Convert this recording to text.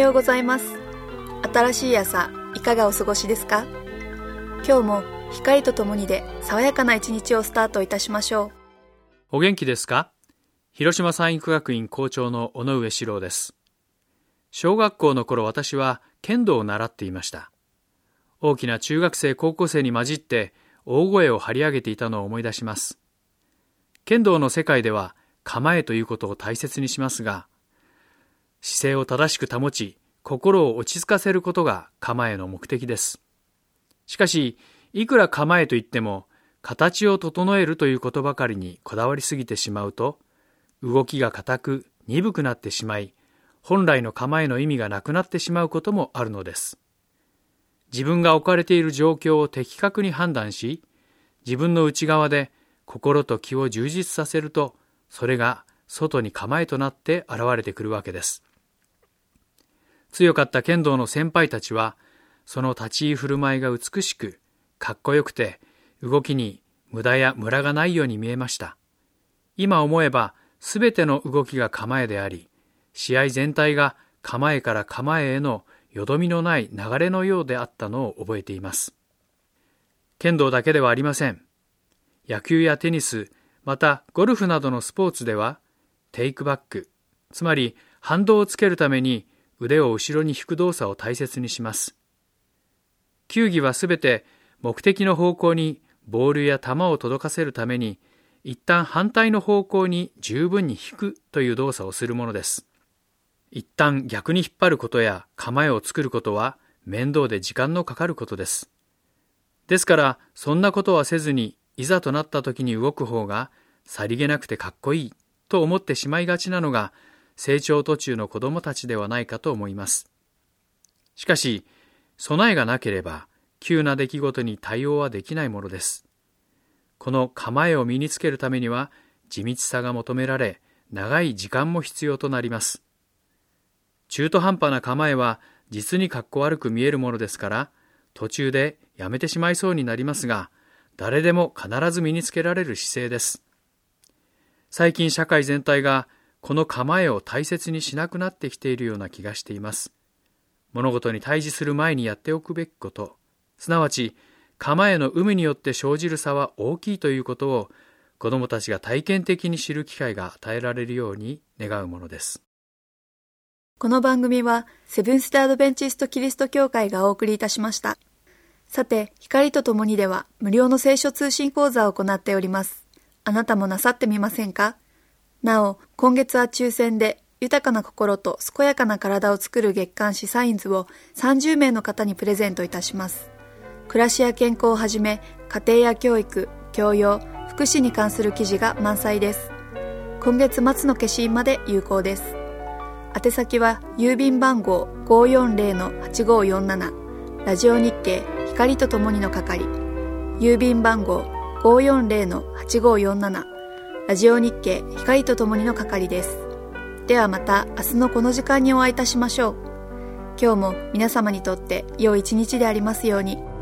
ようございます。新しい朝、いかがお過ごしですか？今日も光とともにで爽やかな一日をスタートいたしましょう。お元気ですか？広島産育学院校長の尾上史郎です。小学校の頃、私は剣道を習っていました。大きな中学生高校生に混じって大声を張り上げていたのを思い出します。剣道の世界では構えということを大切にしますが、姿勢を正しく保ち、心を落ち着かせることが構えの目的です。しかし、いくら構えといっても、形を整えるということばかりにこだわりすぎてしまうと、動きが硬く鈍くなってしまい、本来の構えの意味がなくなってしまうこともあるのです。自分が置かれている状況を的確に判断し、自分の内側で心と気を充実させると、それが外に構えとなって現れてくるわけです。強かった剣道の先輩たちは、その立ち居振る舞いが美しく、かっこよくて、動きに無駄やムラがないように見えました。今思えば、すべての動きが構えであり、試合全体が構えから構えへのよどみのない流れのようであったのを覚えています。剣道だけではありません。野球やテニス、またゴルフなどのスポーツでは、テイクバック、つまり反動をつけるために腕を後ろに引く動作を大切にします。球技はすべて目的の方向にボールや球を届かせるために、一旦反対の方向に十分に引くという動作をするものです。一旦逆に引っ張ることや構えを作ることは面倒で時間のかかることです。ですから、そんなことはせずに、いざとなった時に動く方がさりげなくてかっこいいと思ってしまいがちなのが、成長途中の子供たちではないかと思います。しかし、備えがなければ、急な出来事に対応はできないものです。この構えを身につけるためには、地道さが求められ、長い時間も必要となります。中途半端な構えは、実にかっこ悪く見えるものですから、途中でやめてしまいそうになりますが、誰でも必ず身につけられる姿勢です。最近社会全体が、この構えを大切にしなくなってきているような気がしています。物事に対峙する前にやっておくべきこと、すなわち構えの有無によって生じる差は大きいということを、子どもたちが体験的に知る機会が与えられるように願うものです。 この番組はセブンス・デ・アドベンチスト・キリスト教会がお送りいたしました。さて、光とともにでは無料の聖書通信講座を行っております。あなたもなさってみませんか？なお、今月は抽選で豊かな心と健やかな体を作る月刊誌サインズを30名の方にプレゼントいたします。暮らしや健康をはじめ、家庭や教育、教養、福祉に関する記事が満載です。今月末の消印まで有効です。宛先は郵便番号 540-8547 ラジオ日経光とともにの係、郵便番号 540-8547 ラジオ日経光とともにの係です。ではまた明日のこの時間にお会いいたしましょう。今日も皆様にとって良い一日でありますように。